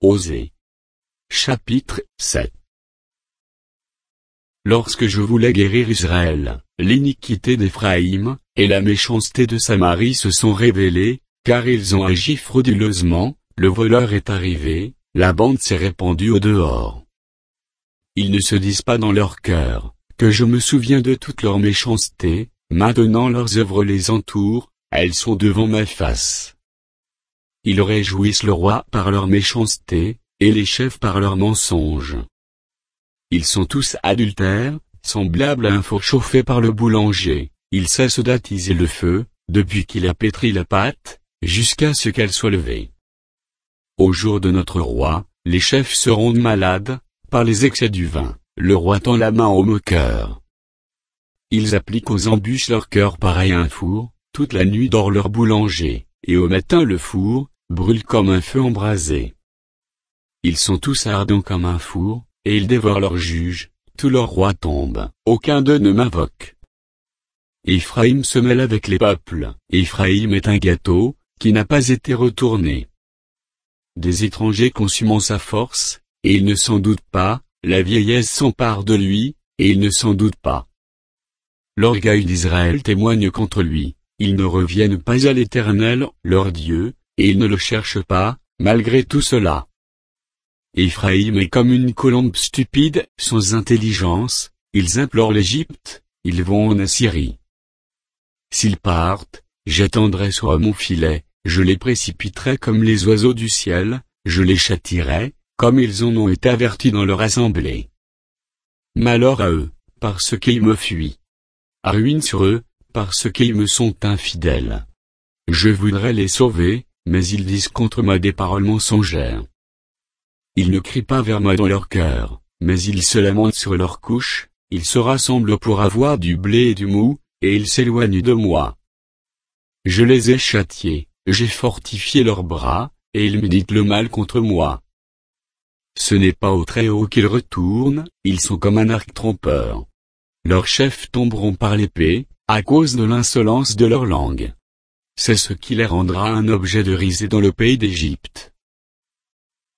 Osée. Chapitre 7. Lorsque je voulais guérir Israël, l'iniquité d'Éphraïm, et la méchanceté de Samarie se sont révélées, car ils ont agi frauduleusement, le voleur est arrivé, la bande s'est répandue au dehors. Ils ne se disent pas dans leur cœur, que je me souviens de toute leur méchanceté, maintenant leurs œuvres les entourent, elles sont devant ma face. Ils réjouissent le roi par leur méchanceté, et les chefs par leurs mensonges. Ils sont tous adultères, semblables à un four chauffé par le boulanger, ils cessent d'attiser le feu, depuis qu'il a pétri la pâte, jusqu'à ce qu'elle soit levée. Au jour de notre roi, les chefs seront malades, par les excès du vin, le roi tend la main aux moqueurs. Ils appliquent aux embûches leur cœur pareil à un four, toute la nuit dort leur boulanger, et au matin le four, brûle comme un feu embrasé. Ils sont tous ardents comme un four, et ils dévorent leurs juges, tous leurs rois tombent, aucun d'eux ne m'invoque. Éphraïm se mêle avec les peuples, Éphraïm est un gâteau, qui n'a pas été retourné. Des étrangers consumant sa force, et il ne s'en doute pas, la vieillesse s'empare de lui, et il ne s'en doute pas. L'orgueil d'Israël témoigne contre lui, ils ne reviennent pas à l'Éternel, leur Dieu, et ils ne le cherchent pas, malgré tout cela. Éphraïm est comme une colombe stupide, sans intelligence, ils implorent l'Égypte, ils vont en Assyrie. S'ils partent, j'étendrai sur mon filet, je les précipiterai comme les oiseaux du ciel, je les châtierai, comme ils en ont été avertis dans leur assemblée. Malheur à eux, parce qu'ils me fuient. Ruine sur eux, parce qu'ils me sont infidèles. Je voudrais les sauver, mais ils disent contre moi des paroles mensongères. Ils ne crient pas vers moi dans leur cœur, mais ils se lamentent sur leur couche, ils se rassemblent pour avoir du blé et du mou, et ils s'éloignent de moi. Je les ai châtiés, j'ai fortifié leurs bras, et ils méditent le mal contre moi. Ce n'est pas au Très-Haut qu'ils retournent, ils sont comme un arc trompeur. Leurs chefs tomberont par l'épée, à cause de l'insolence de leur langue. C'est ce qui les rendra un objet de risée dans le pays d'Égypte.